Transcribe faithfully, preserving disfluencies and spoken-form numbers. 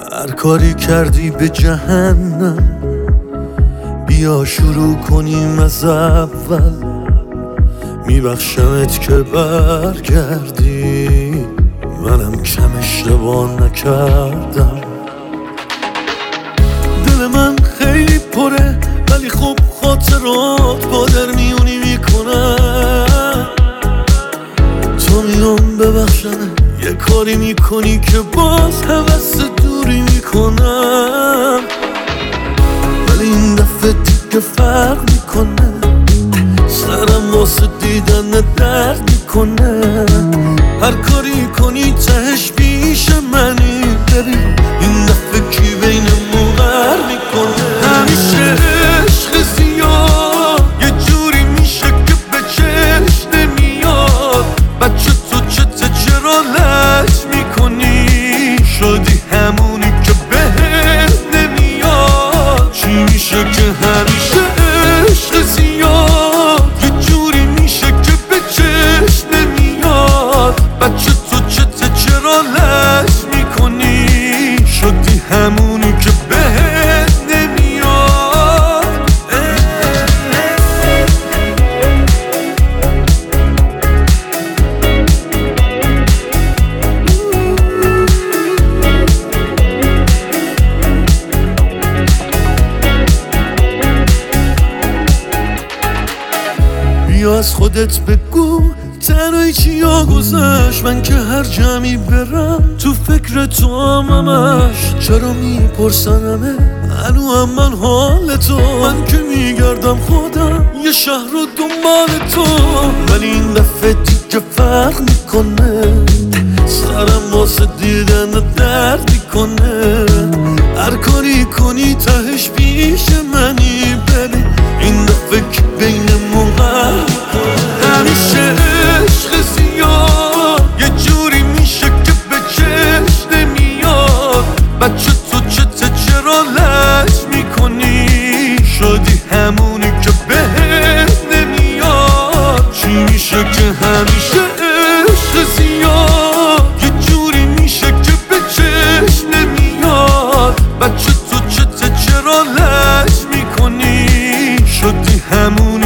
هر کاری کردی به جهنم، بیا شروع کنیم از اول. میبخشمت که برگردی، منم کم اشتباه نکردم. دل من خیلی پره ولی خب خاطرات با در میونی میکنم. تو میام ببخشنه یه کاری میکنی که باز حوث دوری میکنم، ولی این دفعه دیگه فرق میکنه. سرم واسه دیدن درد میکنه. هر کاری کنی تهش پیش منی، ببین این دفعه کی بینمون غر میکنه. همیشه عشق زیاد یه جوری میشه که به چشم نمیاد. بچه تو چته چرا لج میکنی؟ شدی همونی که بهت نمیاد. چی میشه که همیشه عشق زیاد یه جوری میشه که به چشم نمیاد. بچه تو چته چرا لج میکنی؟ شدی همونی که بهت نمیاد. بیا از خودت بگو تنهایی چیا گذشت. من که هر جمعی برم تو فکر تو هم همش. چرا میپرسنمه هنو هم من حال تو؟ من که میگردم خودم یه شهر رو دنبال تو، ولی این دفعه دیگه فرق میکنه. سرم واسه دیدن درد میکنه. هر کاری کنی تهش پیش منی، ببین این دفعه که بینمون غر میکنه. همیشه عشق زیاد یه جوری میشه که به چشم نمیاد. بچه تو چته چرا لج میکنی؟ شدی همونی که بهت نمیاد. چی میشه که همیشه عشق زیاد یه جوری میشه که به چشم نمیاد. بچه تو چته چرا لج میکنی؟ شدی همونی